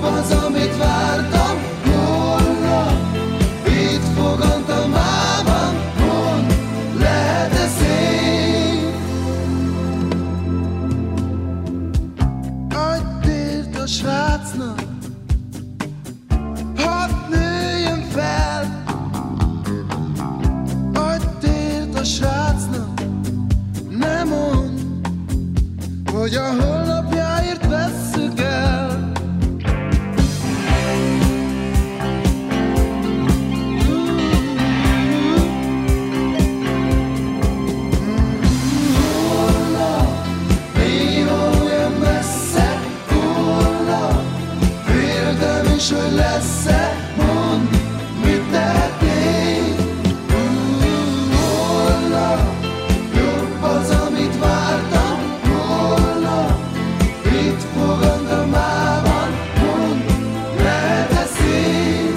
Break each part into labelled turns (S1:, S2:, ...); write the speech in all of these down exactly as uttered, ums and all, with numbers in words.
S1: az, amit vártam. Holnap itt fogantam mában, mondd, lehet-e szép? Adj tért a srácnak, hadd nőjön fel. Adj tért a srácnak, ne mondd, hogy a holnapjáért vesszük el. Holnap, néha olyan messze, holnap, féltem is, hogy lesz-e, mondd, mit tehetnék. Holnap, jobb az, amit vártam. Holnap, itt fogantam mában, mondd, lehet-e szép?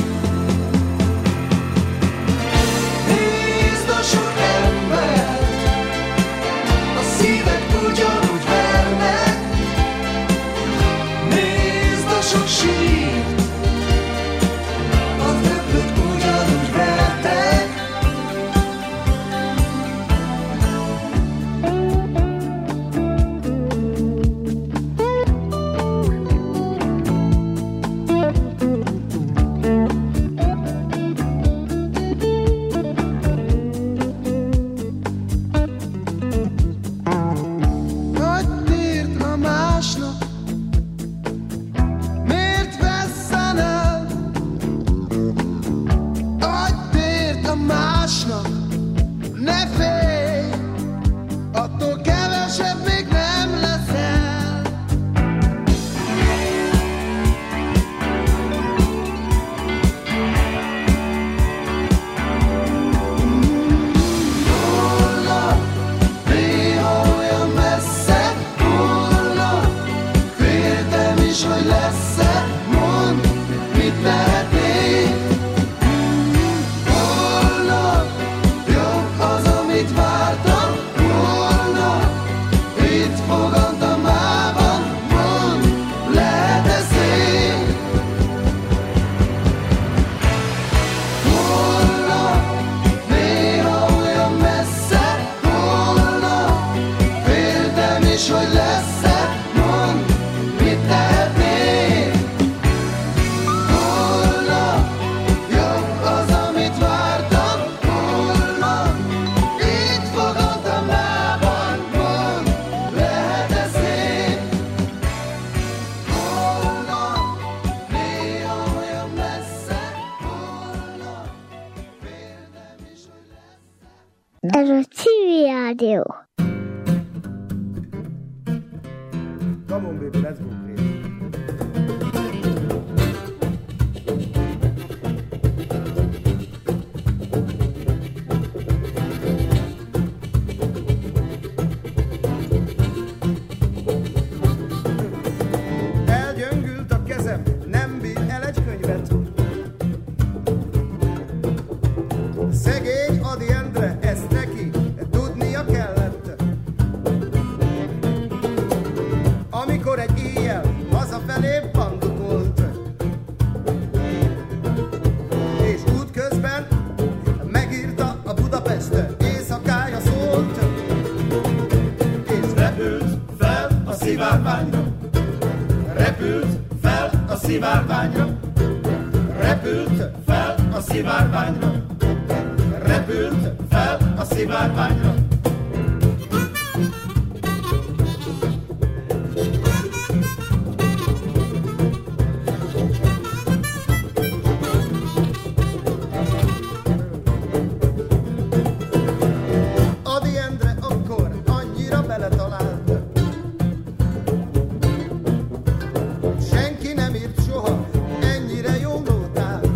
S1: Nézd a sok ember, a szívek ugyanúgy vernek. Nézd a sok sírt, a többet ugyanúgy vertek. Adj tért a másnak, miért vesszen el? Adj tért a másnak, ne félj, attól kevesebb még nem leszel. Holnap, néha olyan messze, holnap, féltem is, hogy lesz-e, mondd, mit tehetnék. Holnap, jobb az, amit vártam. Holnap, itt fogantam mában, mondd, lehet-e szép? Holnap, néha olyan messze, holnap, féltem is, hogy lesz-e, mondd, mit tehetnék. Holnap, jobb az, amit vártam. Holnap, itt fogantam mában, mondd, lehet-e szép? Holnap, néha olyan messze, holnap, féltem is, hogy lesz-e.
S2: Ez a Civil Rádió.
S3: Come on, baby, let's go crazy. Elgyöngült a kezem, nem bír el egy könyvet. Szegény Adi Endre, ezt neki tudnia kellett. Amikor egy éjjel hazafelé bandukolt, és útközben megírta a Budapest éjszakája szólt, és repült fel a szivárványra, repült fel a szivárványra, repült fel a szivárványra, repült fel a szivárványra. Adi Endre akkor annyira beletalált, senki nem írt soha ennyire jó nótát.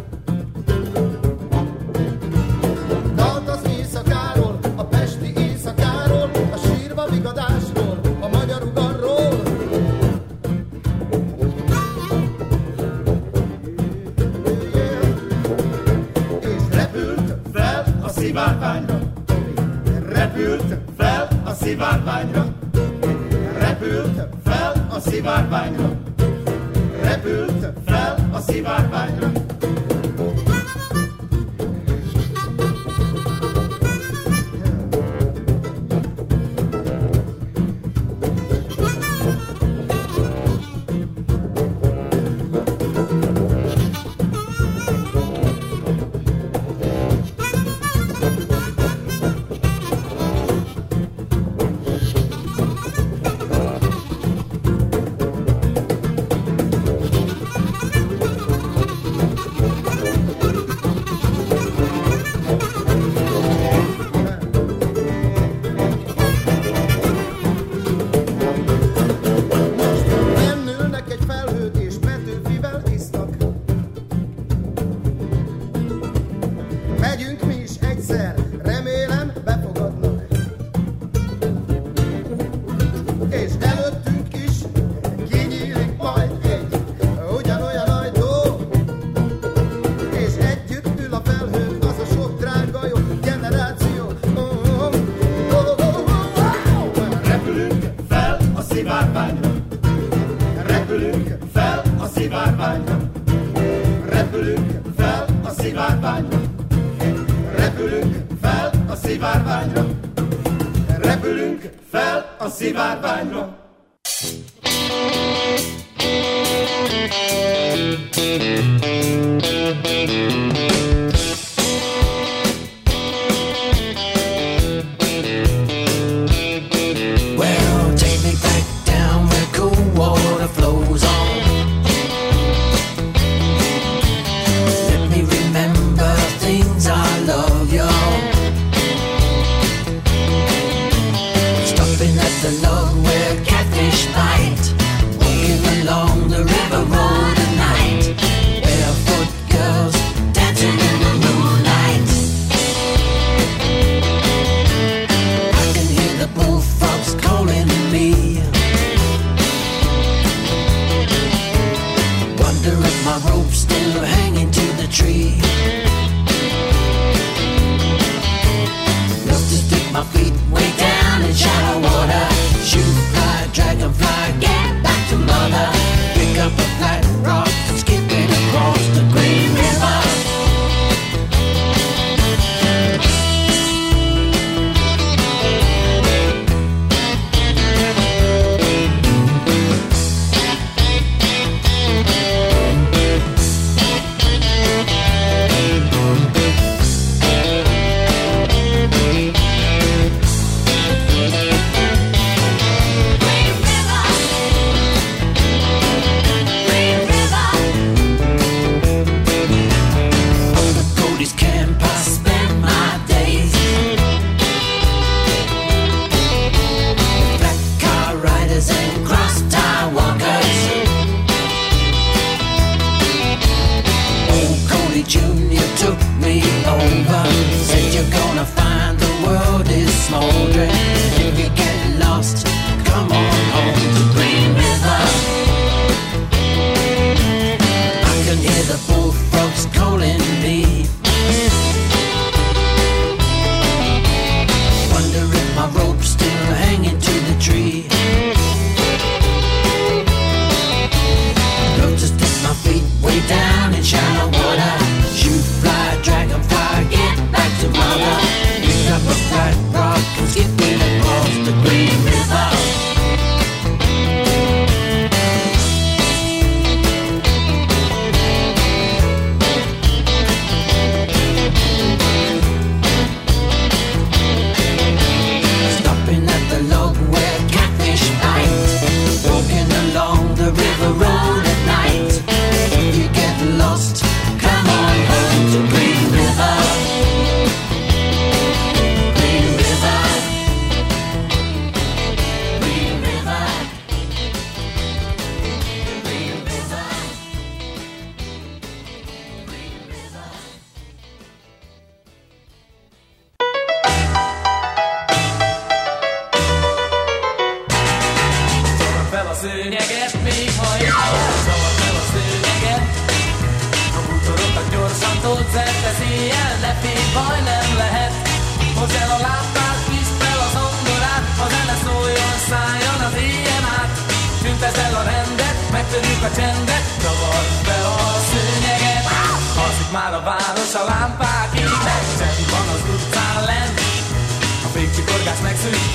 S3: Dalt az éjszakáról, a pesti éjszakáról, a sírva vigadásról, a magyar ugarról. És repült fel a szivárványra, repült fel a szivárványra, repült fel a szivárványra, repült a szivárványra.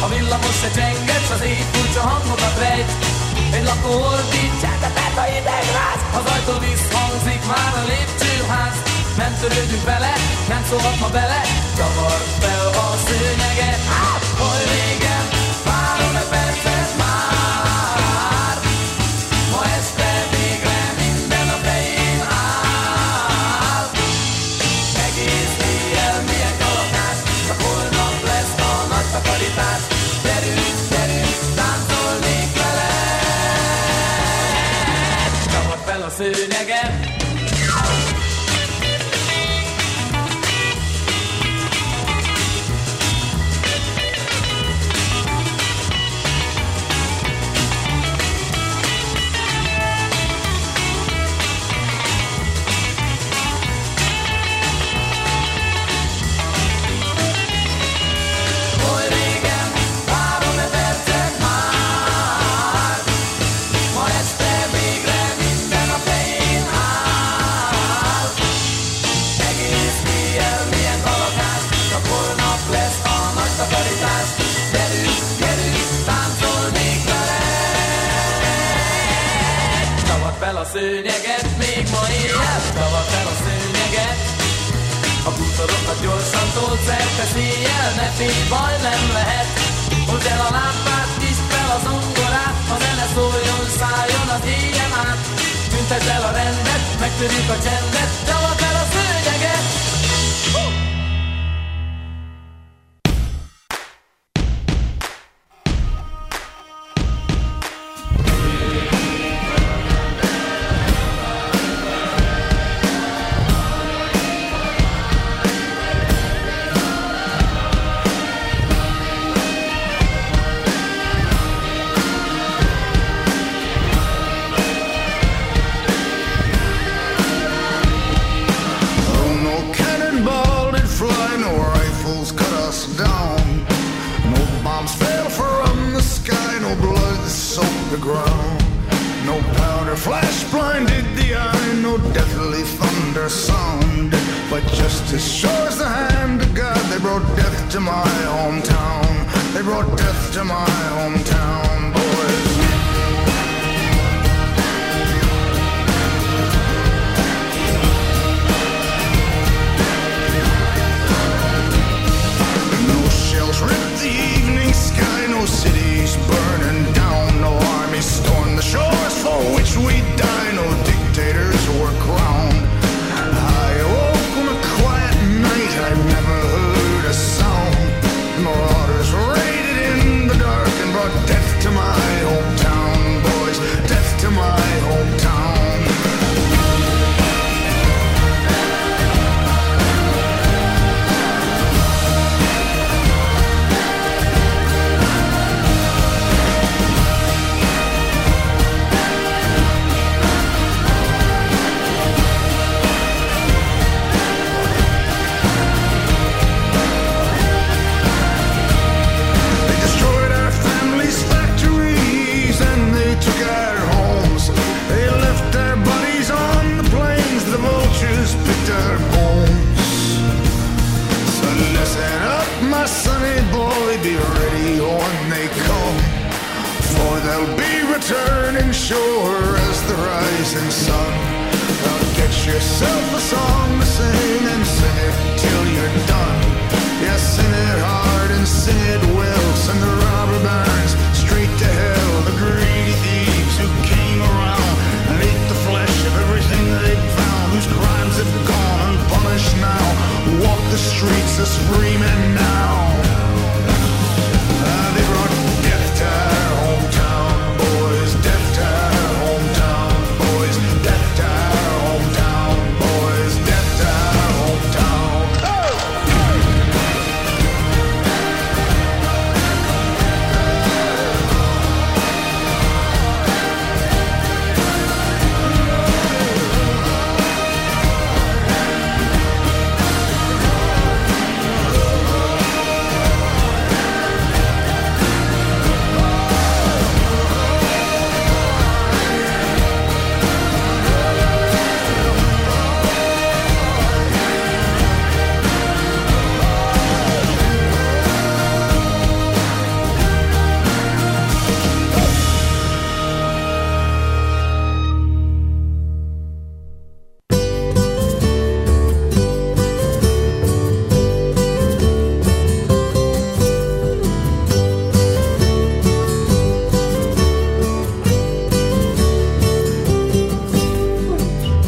S4: A villamos se csenget, s az éj furcsa hangokat rejt. Egy lakó ordít, csendetet a idegráz. Az ajtó visszhangzik már a lépcsőház. Nem törődünk vele, nem szólhat ma bele. Csavart fel a szőnyeget. Hát, hol régen, várom-e percet már. Ma este végre minden a fején áll. Egész éjjel milyen kalapás, csak holnap lesz a nagy takarítás. Gyerünk, gyerünk, táncolnék veled. Csavart fel a szőnyeget. A szőnyeget, még ma éjjel, csavar fel a szőnyeget. A bútorokat gyorsan tolt szerte széjjel, ne félj, baj nem lehet. Hozd el a lámpát, nyisd fel a zongorát, a zene szóljon, szálljon az éjjel át. Tüntesd el a rendet, megtörjük a csendet, csavar fel a szőnyeget. Uh!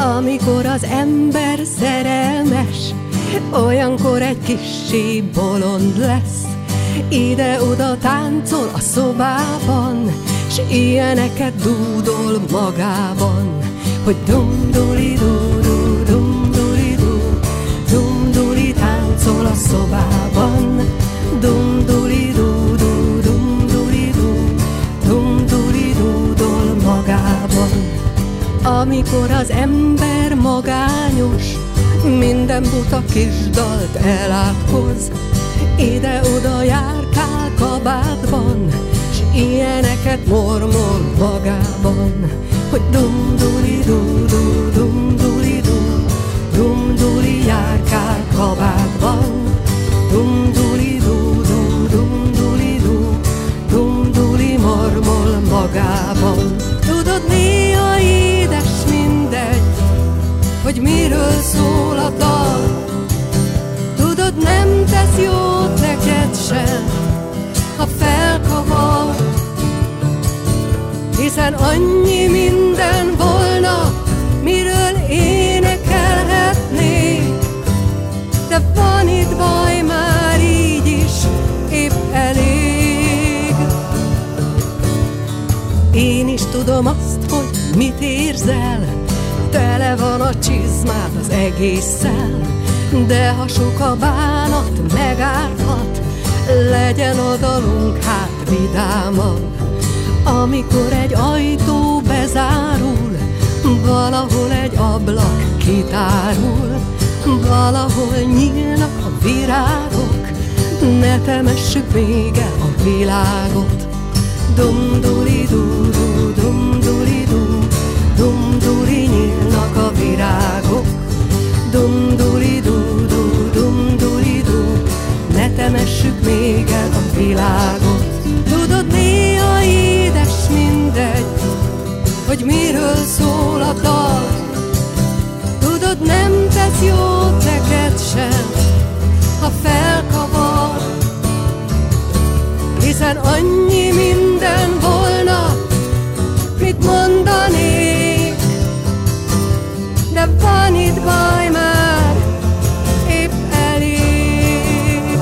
S5: Amikor az ember szerelmes, olyankor egy kissé bolond lesz. Ide-oda táncol a szobában, s ilyeneket dúdol magában, hogy dum-duli-du-du, dum-duli-du, dum-duli táncol a szobában, dum-duli-du-du, dum-duli-du, dum-duli dúdol magában. Amikor az ember magányos, minden buta kis dalt elátkoz, ide-oda járkál kabátban, s ilyeneket mormol magában, hogy dum-duli-du-du, dum-duli-du, dum-duli járkál kabátban, dum-duli-du-du, dum-duli-du, dum-duli mormol magában. Tudod, néha édes mindegy, hogy miről szól a dal. Tudod, nem tesz jót neked sem, ha felkavar, hiszen annyi minden volna, miről énekelhetnék. De van itt baj, már így is épp elég. Én is tudom azt, hogy mit érzel, tele van a csizmád az egésszel, de ha sok a bánat megárthat, legyen a dalunk hát vidáman. Amikor egy ajtó bezárul, valahol egy ablak kitárul, valahol nyílnak a virágok, ne temessük még el a világot. Dum-duli-du-du, dum-duli-du, dum-duli nyílnak a virágok, dum-duli-du-du, dum-duli-du, ne temessük még el a világot. Tudod, néha édes mindegy, hogy miről szól a dal. Tudod, nem tesz jót neked sem, ha felkavar, hiszen annyi minden volna, mit mondanék. De van itt baj, már épp elég.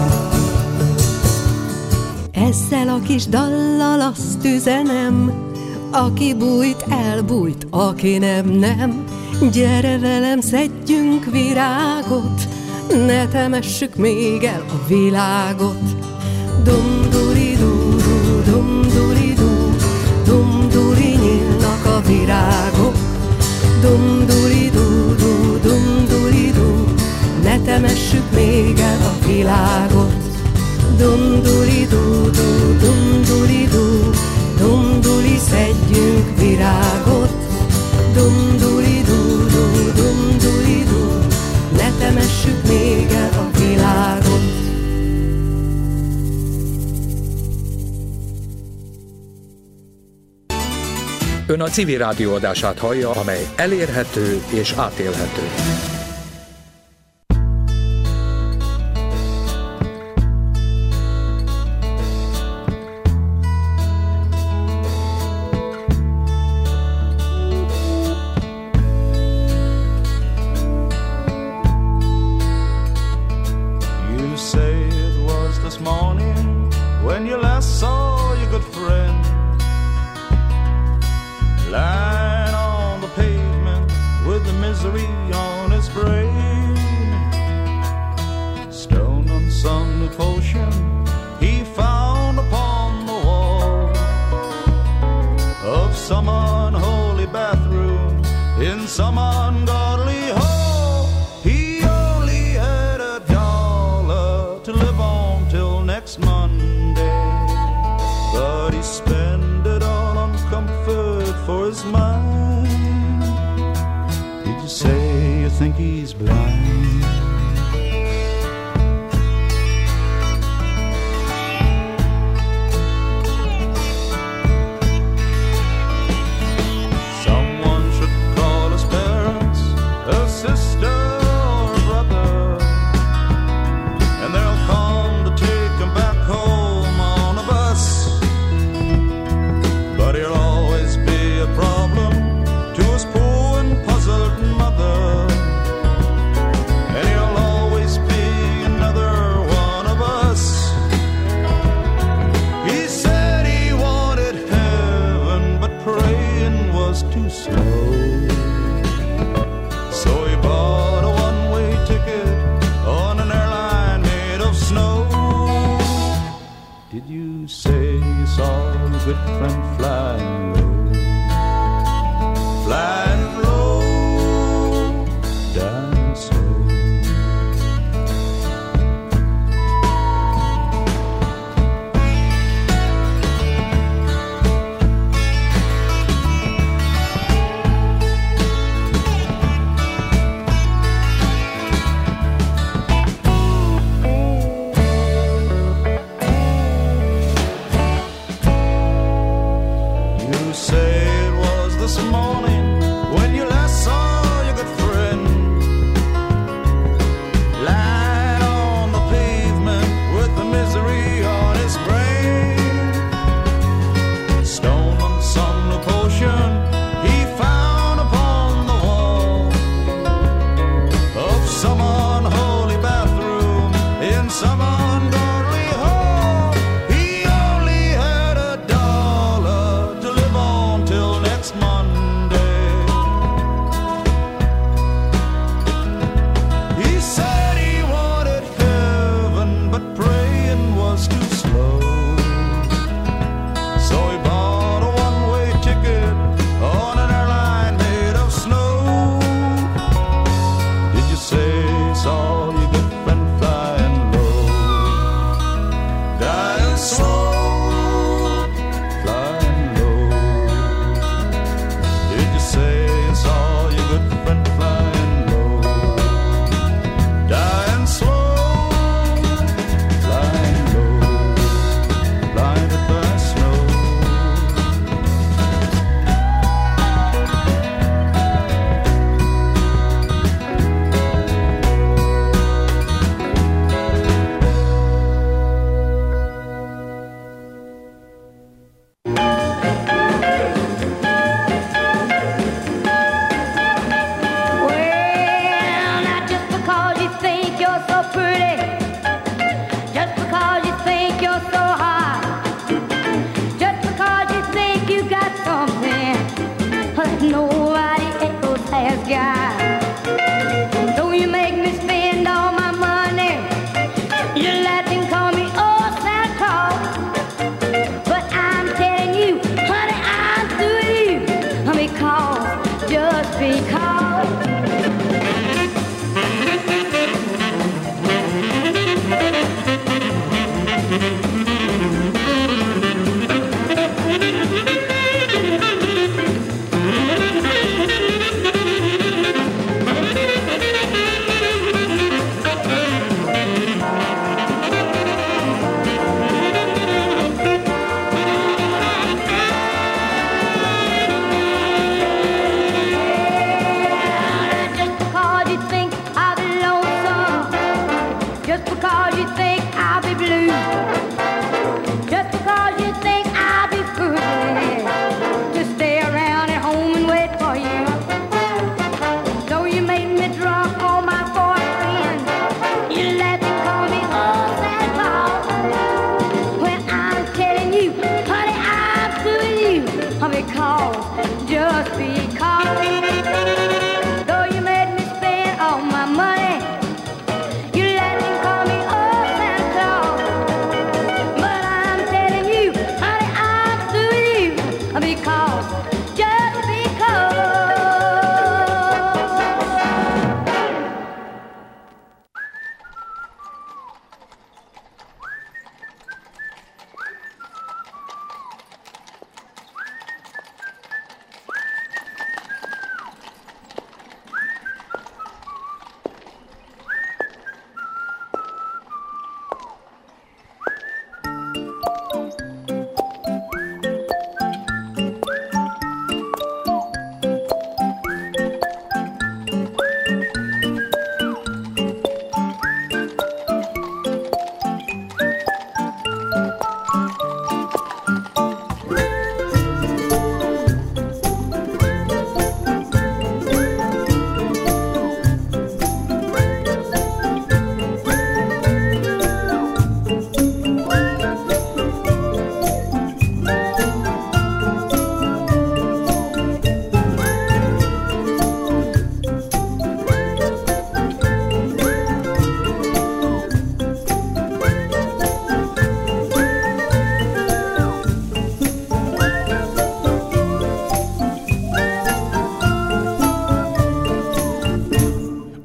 S5: Ezzel a kis dallal azt üzenem, aki bújt, elbújt, aki nem, nem. Gyere velem, szedjünk virágot, ne temessük még el a világot. Dum-duli-du-du, dum-duli-du, dum-duli nyílnak a virágok, dum-duli-du-du, dum-duli-du, ne temessük még el a világot. Dum-duli-du-du, dum-duli-du, dum-duli szedjünk virágot, dum-duli-du-du, dum-duli-du, ne temessük még el a világot.
S6: Ön a Civil Rádió adását hallja, amely elérhető és átélhető.
S7: You say it was this morning when you last saw your good friend lying on the pavement with the misery on his brain. Stone on some new potion he found upon the wall of some unholy bathroom in some ungodly hall. He only had a dollar to live on till next Monday, but he spent it all on comfort for his mind. Did you say you think he's blind? Someone should call his parents, a sister or a brother, and they'll come to take him back home on a bus. But he'll always be a problem to his poor and puzzled mother. did you say you saw your good friend flying low? Flying low down slow.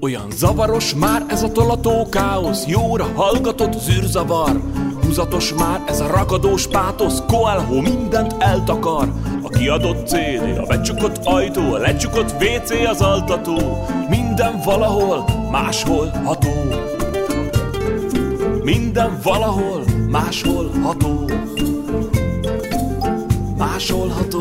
S8: Olyan zavaros már ez a tolató káosz, jóra hallgatott zűrzavar. Húzatos már ez a ragadós pátosz, Coelho mindent eltakar. A kiadott cé dé, a becsukott ajtó, a lecsukott vé cé, az altató. Minden valahol, máshol ható. Minden valahol, máshol ható. Máshol ható.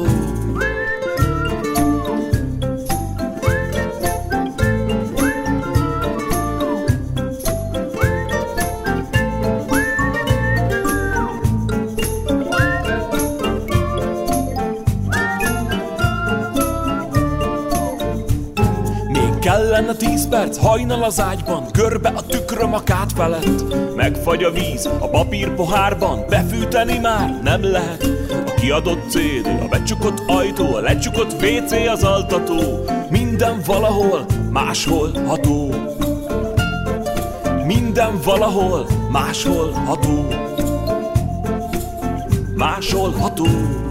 S8: Kellene tíz perc, hajnal az ágyban, görbe a tükröm a kád felett. Megfagy a víz a papír pohárban, befűteni már nem lehet. A kiadott cé dé, a becsukott ajtó, a lecsukott vé cé, az altató. Minden valahol, máshol ható. Minden valahol, máshol ható. Máshol ható.